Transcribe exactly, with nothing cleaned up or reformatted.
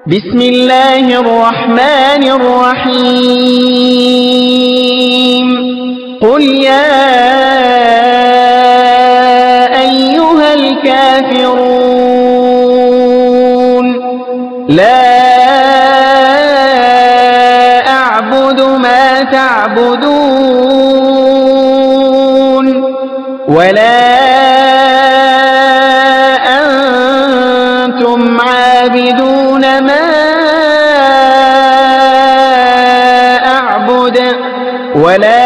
بسم الله الرحمن الرحيم قل يا أيها الكافرون لا أعبد ما تعبدون ولا أنتم عابدون ما أعبد ولا